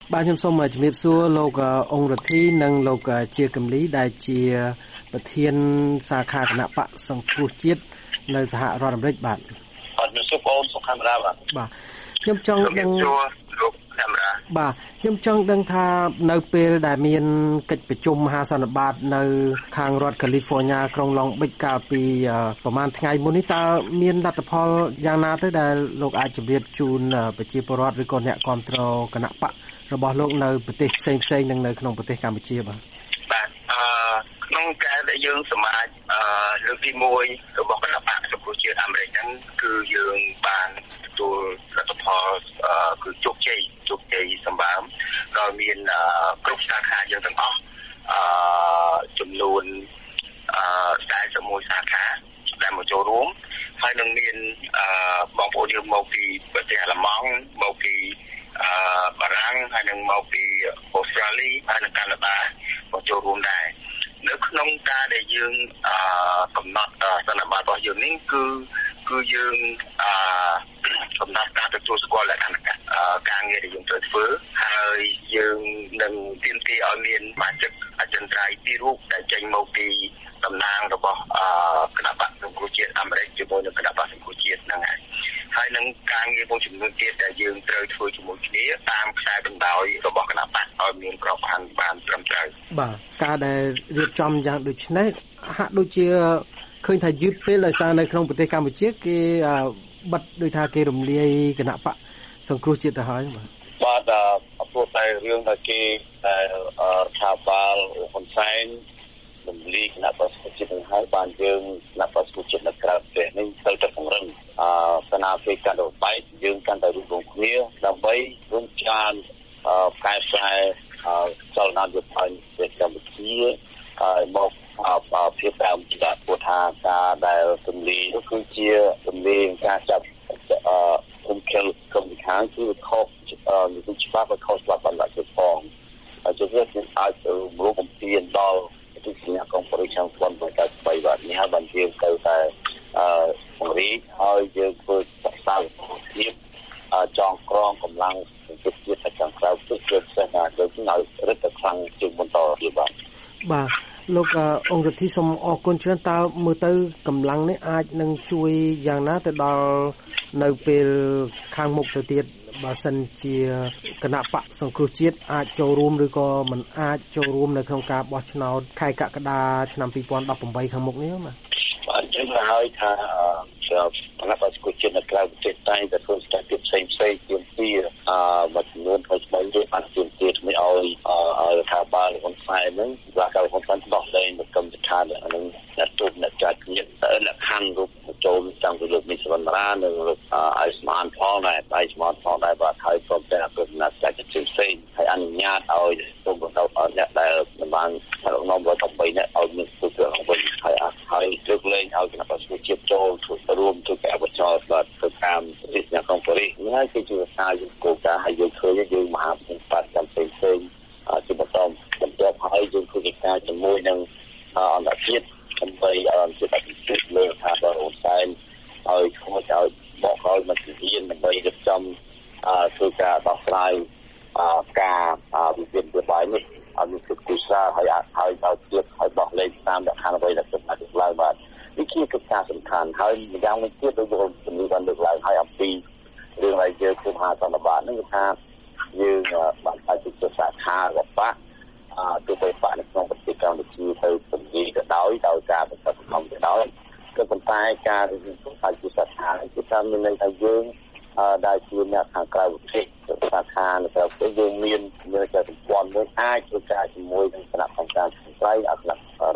បាទខ្ញុំសូមជំរាបសួរលោកអង្គរដ្ឋីនិងលោកជាកំលីដែលជាប្រធានសាខាគណៈបកសង្គ្រោះជាតិនៅសហរដ្ឋអាមេរិកបាទអត់មានសុខអូនសុខកាមេរ៉ាបាទខ្ញុំចង់ដឹងលោកកាមេរ៉ាបាទខ្ញុំចង់ដឹងថានៅពេលដែលមានកិច្ចប្រជុំមហាសន្និបាតនៅខាងរដ្ឋ California ក្រុង Long Beach កាលពីប្រហែលថ្ងៃមុននេះតើមានលទ្ធផលយ៉ាងណាទៅដែលលោកអាចជម្រាបជូនប្រជាពលរដ្ឋឬក៏អ្នកគាំទ្រគណៈបករបស់លោកនៅប្រទេសផ្សេងៗនិងនៅក្នុងប្រទេសកម្ពុជាបាទក្នុងការដែលយើងសមាជលើកទី1របស់គណៈបកសង្គ្រោះជាតិអាមេរិកហ្នឹងគឺយើងបានទទួលលទ្ធផលគឺជោគជ័យសម្បើមដោយមានគ្រប់សាខាយើងទាំងអស់ចំនួន41សាខាដែលមកចូលរួមហើយនឹងមានបងប្អូនយើងមកពីប្រទេសអាល្លឺម៉ង់មកពីបារាំងហើយនឹងមកពីអូស្ត្រាលីហើយនិងកាណាដាមកចូលរួមដែរនៅក្នុងការដែលយើងកំណត់សន្និបាតរបស់យើងនេះគឺយើងកំណត់ការទទួលស្គាល់លក្ខណៈការងារដែលយើងត្រូវធ្វើហើយយើងនឹងទាមទារឲ្យមានសមាជិកអចិន្ត្រៃយ៍ពីររូបដែលចេញមកពីតំណាងរបស់គណៈបកសង្គ្រោះជាតិអាមេរិកជាមួយនឹងគណៈបកសង្គ្រោះជាតិហ្នឹងហើយនឹងការងារមួយចំនួនទៀតដែលយើងត្រូវធ្វើជាមួយគ្នាតាមខ្សែបណ្ដោយរបស់គណៈបកឲ្យមានក្របខ័ណ្ឌបានត្រឹមត្រូវបាទការដែលរៀបចំយ៉ាងដូចនេះហាក់ដូចជាឃើញថាយឺតពេលដោយសារនៅក្នុងប្រទេសកម្ពុជាគេបិទដោយថាគេរំលាយគណៈបកសង្គ្រោះជាតិទៅហើយបាទអពុតែរឿងដែលគេរដ្ឋាភិបាលហ៊ុនសែនរំលាយគណៈបកសង្គ្រោះជាតិនឹងហើយបានយើងគណៈបកសង្គ្រោះជាតិនៅក្រៅប្រទេសនេះទៅតែពង្រឹងស្នាពេលកាត់របែកយើងកាន់តែរួមរងគ្នាដើម្បីរួមចានកែប្រែចលនាយុទ្ធសាស្ត្រប្រទេសកម្ពុជាមកភាពដើមជាពុទ្ធាការដែលទម្លាយនោះគឺជាទម្លាយការចាប់គុំខិលកម្មវិធីគឺខុសនឹងច្បាប់ខុសច្បាប់បណ្ដាជប៉ុនហើយជាវាអាចរំកំពានដល់ទីសញ្ញាកំពុងចាំខ្លួនបង្កើតស្បៃបាទនេះហើយបានជាទៅតែពង្រីកហើយយើងធ្វើសិក្សាភាពចងក្រងកម្លាំងវិទ្យាសាស្ត្រខាងក្រៅទៅជាផ្សេងណាទៅឲ្យរឹតតែខ្លាំងជាងបន្តទៀតបាទលោកអង្គរដ្ឋីសូមអរគុណច្រើនតើមើលទៅកម្លាំងនេះអាចនឹងជួយយ៉ាងណាទៅដល់នៅពេលខាងមុខទៅទៀតបើសិនជាគណៈបកសង្គ្រោះជាតិអាចចូលរួមឬក៏មិនអាចចូលរួមនៅក្នុងការបោះឆ្នោតខែកក្កដាឆ្នាំ2018ខាងមុខនេះបាទចឹងហើយថាគណៈបកសង្គ្រោះជាតិនៅក្រៅប្រទេសតែតែធ្វើស្ថានភាពផ្សេងជាងពីមួយចំនួនថ្មីៗបានជាទីថ្មីឲ្យរដ្ឋាភិបាលហ៊ុនសែនហ្នឹងបាទkalauហ៊ុនសែនដោះលែងកម្មវិធីនឹងអ្នកទូតអ្នកចាត់ញាតិលក្ខខណ្ឌរូបចូលតាំងពីលោកមីសវណ្ណរានិងលោកអៃស្មានផងដែរបាទហើយព្រមទាំងអភិបាលចាត់ផ្សេងហើយអនុញ្ញាតឲ្យទូបន្តឲ្យអ្នកដែលបានរកនាំរដ្ឋ3អ្នកឲ្យមានទូទៅវិញហើយលើកលែងឲ្យគណៈបក្សជាតិចូលរួមធ្វើការបោះឆ្នោតបាទទៅតាមវិធានការប៉ូលីសនេះហើយគឺជាសារយើងគោលការណ៍ហើយយើងឃើញយើងមហាប្រតិបត្តិកម្មផ្សេងជាបន្តបន្ទាប់ហើយយើងធ្វើកិច្ចការជាមួយនឹងអន្តរជាតិដើម្បីជាអភិសិទ្ធលើថាបរិបទសែនឲ្យធ្វើឲ្យបកឲ្យមកជំនាញដើម្បីរៀបចំធ្វើការដោះស្រាយការវិវាទនយោបាយនេះឲ្យមានភាពគូសារហើយឲ្យទៀតឲ្យដោះលែងតាមលក្ខខណ្ឌអ្វីដែលគិតថាឡើងបាទនេះជាកិច្ចការសំខាន់ហើយម្យ៉ាងវិញទៀតដូចយើងជំនាញបានលើកឡើងហើយអំពីរឿងដែលយើងធ្វើមហាសន្និបាតនេះគឺថាយើងបានផ្សាយជាសាខារបស់បកទោះបីបកនៅក្នុងប្រទេសកម្ពុជាទៅពង្រីកទៅដោយការបន្តសង្គមទៅដោយក៏ប៉ុន្តែការរៀបចំផ្សាយជាសាខាគឺថាមានន័យថាយើងដែលជាអ្នកខាងក្រៅប្រទេសសាខានៅក្រៅប្រទេសយើងមានតែសម្ព័ន្ធមួយអាចធ្វើការជាមួយនឹងគណៈកម្មការខាងក្រៅអគ្គ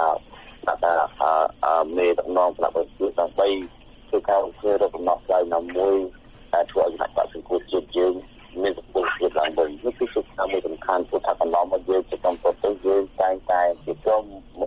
មេដឹកនាំគណៈបព្វជិដើម្បីធ្វើការធ្វើរកកំណត់ស្រាយណាមួយដែលធ្វើឲ្យគណៈបព្វសង្គ្រោះជាតិយើងមានសុខភាពឡើងវិញនេះគឺជាការមួយសំខាន់ព្រោះថាកន្លងមកយើងជាកម្មប្រទេសយើងតែងតែជាក្រុម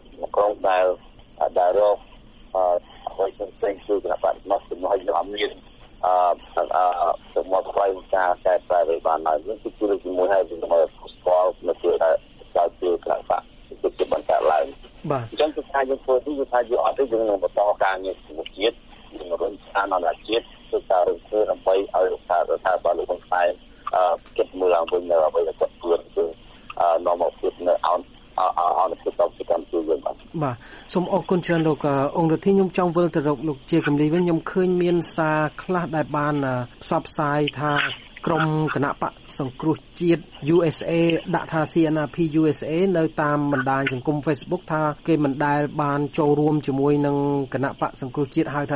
ដែលរកអ្វីផ្សេងគឺគណៈបព្វមកជំនួយយើងអត់មានសម្រាប់ផ្លូវការកែប្រែបានហើយនេះគឺជាជាមួយហើយជាមួយស្គាល់នៅពេលដែលចូលជាគណៈបព្វជាបន្តឡើងបាទអញ្ចឹងគឺថាយើងធ្វើទីគឺថាយើងអត់ទេយើងនឹងបន្តការងារជាមួយជាតិយើងរំខានអន្តរជាតិគឺការរំធ្វើដើម្បីឲ្យរដ្ឋាភិបាលលោកហ៊ុនសែនគិតមើលឡើងវិញនៅអ្វីដែលគាត់ធ្វើបាទសូមអរគុណច្រើនលោកអង្គរដ្ឋាភិបាលខ្ញុំចង់វិលទៅរកលោកជាកំលីវិញខ្ញុំឃើញមានសារខ្លះដែលបានផ្សព្វផ្សាយថាក្រុមគណៈបកសង្គ្រោះជាតិ USA ដាក់ថា CNRP USA នៅតាមបណ្ដាញសង្គម Facebook ថាគេមិនដែលបានចូលរួមជាមួយនឹងគណៈបកសង្គ្រោះជាតិហៅថា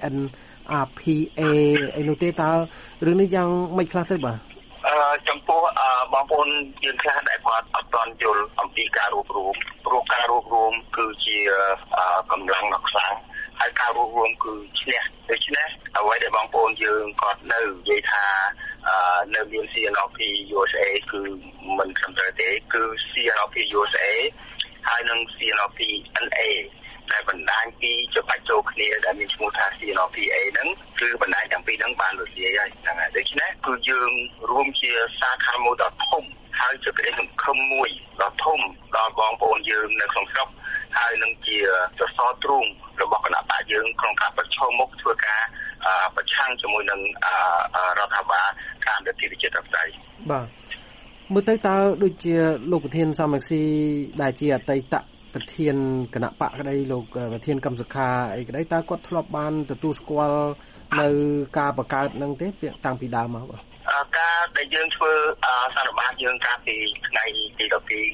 CNRPA អីនោះទេតើរឿងនេះយ៉ាងម៉េចខ្លះទៅបាទចំពោះបងប្អូនយើងខ្លះដែលគាត់អត់ទាន់យល់អំពីការរួបរวมព្រោះការរួបរวมគឺជាកម្លាំងដ៏ខ្លាំងហើយការរួបរวมគឺឈ្នះដូច្នេះអ្វីដែលបងប្អូនយើងគាត់នៅនិយាយថានៅមាន CNRP USA គឺមិនត្រឹមត្រូវទេគឺ CNRP USA ហើយនិង CNRP NA ដែលបណ្ដាញពីច្បាច់ចូលគ្នាដែលមានឈ្មោះថា CNRPA ហ្នឹងគឺបណ្ដាញទាំងពីរហ្នឹងបានរលាយហើយហ្នឹងហើយដូច្នេះគឺយើងរួមជាសាខាមួយដ៏ធំហើយជាក្តីសង្ឃឹមមួយដ៏ធំដល់បងប្អូនយើងនៅក្នុងស្រុកហើយនឹងជាសសរទ្រូងរបស់គណៈបកយើងក្នុងការប្រឈមមុខធ្វើការប្រឆាំងជាមួយនឹងរដ្ឋាភិបាលការដឹកនាំជាតិអបតៃបាទមើលទៅតើដូចជាលោកប្រធានសាមគ្គីដែលជាអតីតប្រធានគណៈបកក្តីលោកប្រធានកម្មសខាអីក្តីតើគាត់ធ្លាប់បានទទួលស្គាល់នៅការបង្កើតនឹងទេតាំងពីដើមមកបាទការដែលយើងធ្វើសារបាតយើងកាលពីថ្ងៃទី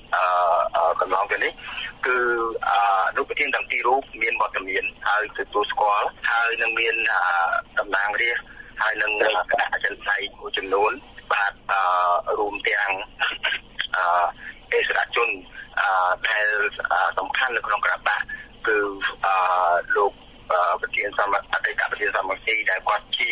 12កន្លងទៅនេះគឺលោកប្រធានទាំងពីររូបមានវត្តមានហើយទទួលស្គាល់ហើយនឹងមានតំណាងរាស្ត្រហើយនឹងគណៈអចិន្ត្រៃយ៍មួយចំនួនបាទរួមទាំងអិសរាជជនដែលសំខាន់នៅក្នុងគណៈបកគឺលោកប្រធានអតីតប្រធានសមាជិកដែលគាត់ជា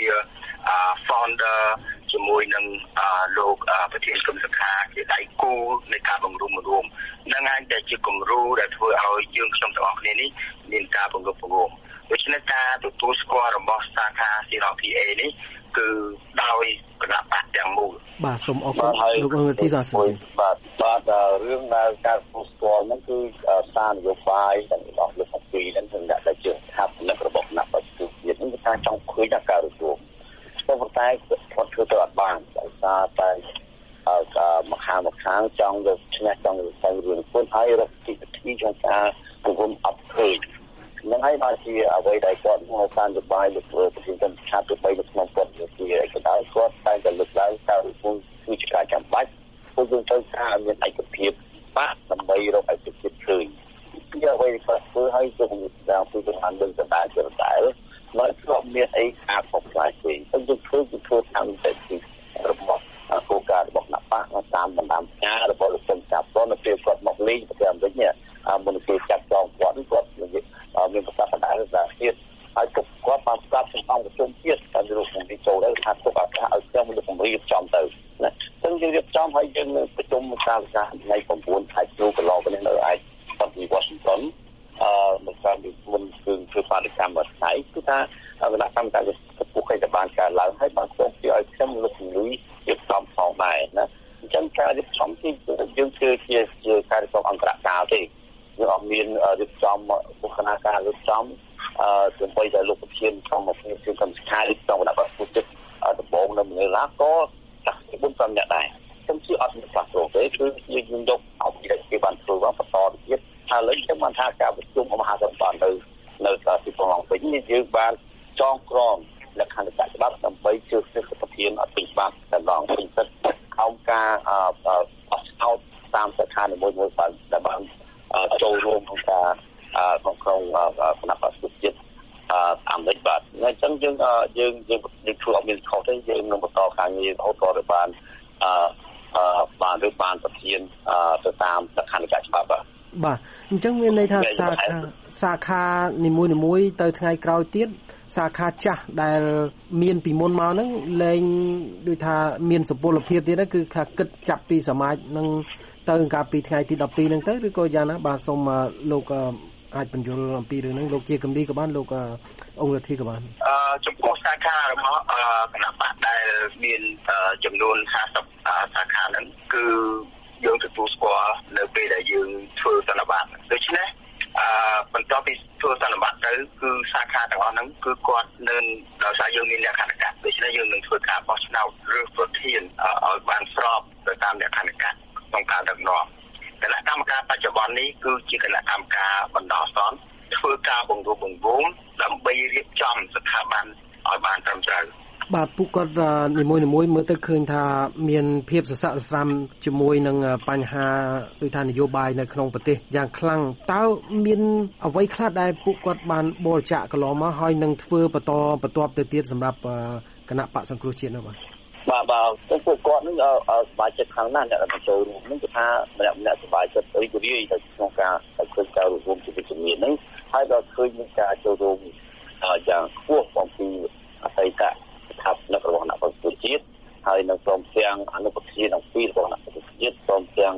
founder ជាមួយនឹងលោកប្រធានគឹមសុខាជាដៃគូនៃការបង្រួមរួមនឹងអាចដែលជាគំរូដែលធ្វើឲ្យយើងខ្ញុំទាំងអស់គ្នានេះមានការបង្រួបបង្រួមដូច្នេះការទទួលស្គាល់របស់សាខា CNRPA នេះគឺដោយគណៈបកទាំងមូលបាទសូមអរគុណលោកអង្គទីបាទបាទរឿងដែលការទទួលស្គាល់ហ្នឹងគឺសារនយោបាយរបស់លោកអំពីហ្នឹងគឺអ្នកដែលជាស្ថាបនិករបស់គណៈបកជាតិនេះគឺការចង់ឃើញការរួបរวมប៉ុន្តែគាត់ធ្វើទៅអត់បានដោយសារតែមកខាងចង់យកឈ្នះចង់ទៅរឿងខ្លួនហើយរកទីវិធីក្នុងការបង្រួមអត់ឃើញនឹងហើយបានជាអ្វីដែលគាត់មកសារនយោបាយលោកប្រធានកម្មឆាប់ទៅបីនៅក្នុងគាត់ជាឯកដោយគាត់តែតែលើកឡើងការរួបរวมគឺជាការចាំបាច់ពួកយើងត្រូវការឲ្យមានឯកភាពបាក់ដើម្បីរកឯកភាពឃើញពីអ្វីដែលគាត់ធ្វើឲ្យជុំតាមពីទៅបានដឹងដដែលមកធ្លាប់មានអីការខុសផ្លាយទេខ្ញុំយល់ឃើញគឺធ្វើតាមតែទីរបស់គោលការណ៍របស់គណៈបកតាមបណ្ដាំផ្ញើរបស់លោកសំចាប់គាត់នៅពេលគាត់មកលេងប្រទេសអាមេរិកនេះមុនពេលចាប់ចងគាត់មានប្រសាសន៍ដដែលថាទៀតហើយគាត់បានស្ដាប់សំណងប្រជុំទៀតតែលោកជំនាញចូលទៅថាទុកឱកាសឲ្យខ្ញុំលោកពង្រៀបចំទៅណាអញ្ចឹងយើងរៀបចំឲ្យយើងនៅប្រជុំសាលកាថ្ងៃ9ខែធ្នូកន្លងទៅនេះនៅឯរដ្ឋធានី Washington មកតាមមុនគឺធ្វើបដកម្មមួយថ្ងៃគឺថាគណៈកម្មការពុះគេបានការឡើងហើយបានសូមពីឲ្យខ្ញុំលោកជំនួយរៀបចំផងដែរណាអញ្ចឹងការរៀបចំទីយើងគឺជាការរៀបចំអន្តរកាលទេយើងអត់មានរៀបចំពុះគណៈការរៀបចំដើម្បីឲ្យលោកប្រធានក្នុងមកជាកម្មស្ថានក្នុងគណៈបព្វជិតដំបងនៅមនីឡាក៏ចាស់4-5នាក់ដែរខ្ញុំជឿអត់មានខ្លះព្រោះទេគឺយើងយកអំពីដែលគេបានធ្វើមកបន្តទៀតហើយលើខ្ញុំបានថាការប្រជុំមហាសន្និបាតនៅទីក្រុងវិញយើងបានចងក្រងលក្ខណៈច្បាប់ដើម្បីជឿសិទ្ធិប្រធានអត់ពេញច្បាប់តែឡងពេញសិទ្ធិអង្គការអត់ស្អោតតាមស្ថានភាពមួយបានដែលបានចូលរួមក្នុងការក្នុងគណៈបព្វជិតអាមេរិកបាទអញ្ចឹងយើងធ្វើអត់មានខុសទេយើងនឹងបន្តការងាររហូតដល់បានប្រធានទៅតាមលក្ខណៈច្បាប់បាទអញ្ចឹងមានន័យថាសាខានីមួយៗទៅថ្ងៃក្រោយទៀតសាខាចាស់ដែលមានពីមុនមកហ្នឹងលែងដូចថាមានសុពលភាពទៀតហ្នឹងគឺថាគិតចាប់ពីសមាជនឹងទៅកាលពីថ្ងៃទី12ហ្នឹងទៅឬក៏យ៉ាងណាបាទសូមលោកអាចបញ្យល់អំពីរឿងហ្នឹងលោកជាកំឌីក៏បានលោកអង្គរដ្ឋាភិបាលក៏បានចំពោះសាខារបស់គណៈបកដែលមានចំនួន50សាខាហ្នឹងគឺយើងទទួលស្គាល់នៅពេលដែលយើងធ្វើសន្និបាតដូច្នេះបន្ទាប់ពីធ្វើសន្និបាតទៅគឺសាខាទាំងអស់ហ្នឹងគឺគាត់នឹងដោយសារយើងមានលក្ខណៈដូច្នេះយើងនឹងធ្វើការបោះឆ្នោតឬប្រធានឲ្យបានស្របទៅតាមលក្ខណៈក្នុងការដឹកនាំតែណៈកម្មការបច្ចុប្បន្ននេះគឺជាគណៈកម្មការបណ្ដោះអាសន្នធ្វើការបង្រួបបង្រួមដើម្បីរៀបចំស្ថាប័នឲ្យបានត្រឹមត្រូវបាទពួកគាត់នីមួយៗមើលទៅឃើញថាមានភាពសស័កសស្រាំជាមួយនឹងបញ្ហាដូចថានយោបាយនៅក្នុងប្រទេសយ៉ាងខ្លាំងតើមានអ្វីខ្លះដែលពួកគាត់បានបរិច្ចាគកន្លងមកហើយនឹងធ្វើបន្តបន្ទាប់ទៅទៀតសម្រាប់គណៈបកសង្គ្រោះជាតិនោះបាទពួកគាត់នឹងសប្បាយចិត្តខ្លាំងណាស់អ្នកដែលចូលរួមនឹងគឺថាម្នាក់សប្បាយចិត្តរីករាយទៅក្នុងការឃើញការរួមជាវិជ្ជមាននេះហើយក៏ឃើញមានការចូលរួមយ៉ាងខ្ពស់អំពីអតីតថាបរបស់គណៈបកសង្គ្រោះជាតិហើយនឹងព្រមទាំងអនុប្រធានអង្គពីរបស់គណៈបកសង្គ្រោះជាតិព្រមទាំង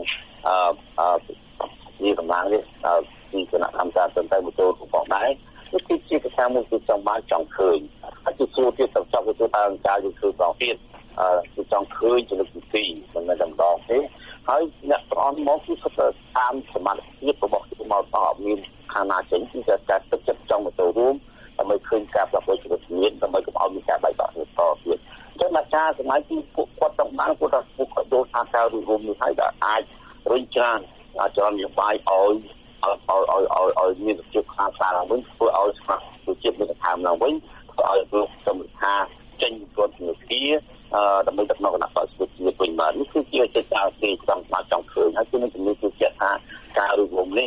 ជាកម្លាំងនេះពីគណៈកម្មការសន្តិវិទូផងដែរនេះគឺជាកថាមួយគឺចង់បានចង់ឃើញហើយជាជួបទៀតទៅចង់ទៅតាមការយល់ឃើញផងទៀតគឺចង់ឃើញជាលើកទី2មិនមែនតែម្ដងទេហើយអ្នកប្រអន់មកគឺគាត់តាមសមត្ថភាពរបស់គេមកតបមានខាងណាចេញគឺការទឹកចិត្តចង់មកចូលរួមដើម្បីឃើញការប្រព្រឹត្តជំនាញដើម្បីកុំឲ្យមានការបែកបាក់ទៀតទៀតចឹងការសម័យទីពួកគាត់ต้องបានគាត់ថាពួកគាត់ចូលថាការរួមនេះហើយដែលអាចរុញច្រានចរន្តនយោបាយឲ្យមានជោគខ្លាំងឡើងវិញធ្វើឲ្យស្មារតីជាតិមានធម៌ឡើងវិញធ្វើឲ្យលោកសម្ថាចេញគាត់ជំនាញដើម្បីដឹកនាំគណៈបកសង្គ្រោះជាតិវិញបាទនេះគឺជាចិត្តការទីចង់ឃើញហើយគឺនឹងជំនាញគឺជាថាការរួមនេះ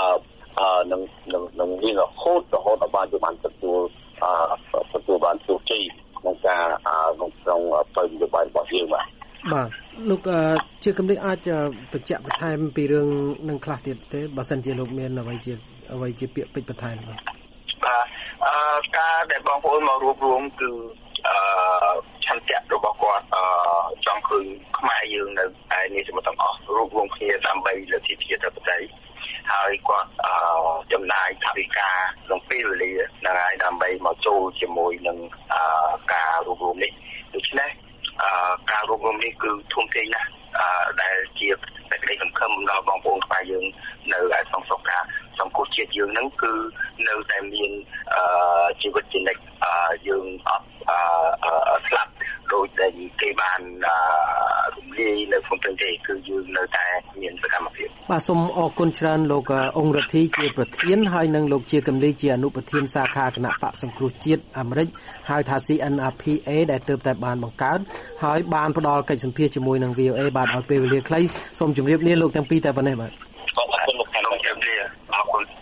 នឹងមានរហូតដល់បានទទួលបានជោគជ័យក្នុងការក្នុងទៅនយោបាយរបស់យើងបាទលោកជាគំនិតអាចបញ្ជាក់បន្ថែមពីរឿងនឹងខ្លះទៀតទេបើសិនជាលោកមានអ្វីជាពាក្យពេចន៍បន្ថែមបាទការដែលបងប្អូនមករួបរวมគឺឆន្ទៈរបស់គាត់ចង់ឃើញខ្មែរយើងនៅឯនេះទាំងអស់រួបរวมគ្នាដើម្បីលទ្ធិជាតិបតីហើយគាត់ចំណាយថវិកាក្នុងពេលវេលាហ្នឹងហើយដើម្បីមកចូលជាមួយនឹងការរួបរวมនេះដូច្នេះការរួបរวมនេះគឺធំធេងណាស់ដែលជាសេចក្តីសង្ឃឹមដល់បងប្អូនខ្មែរយើងនៅឯក្នុងស្រុកការសង្គ្រោះជាតិយើងហ្នឹងគឺនៅតែមានជីវិតជានិច្ចយើងអត់ស្លាប់ដោយដែលគេបានរំលាយនៅក្នុងប្រទេសគឺយើងនៅតែមានសកម្មភាពបាទសូមអរគុណច្រើនលោកអង្គរដ្ឋីជាប្រធានហើយនិងលោកជាកំលីជាអនុប្រធានសាខាគណៈបកសង្គ្រោះជាតិអាមេរិកហៅថា CNRPA ដែលទើបតែបានបង្កើតហើយបានផ្ដល់កិច្ចសម្ភាសន៍ជាមួយនឹង VOA បាទឲ្យពេលវេលាខ្លីសូមជម្រាបលាលោកទាំងពីរតែប៉ុណ្ណេះបាទអរគុណលោកខាងលោកជម្រាបអរគុណ